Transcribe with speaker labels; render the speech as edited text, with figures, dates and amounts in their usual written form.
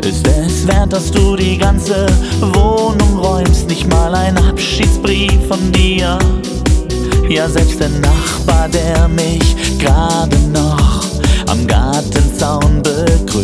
Speaker 1: Ist es wert, dass du die ganze Wohnung räumst? Nicht mal ein Abschiedsbrief von dir. Ja, selbst der Nachbar, der mich gerade noch am Gartenzaun begrüßt,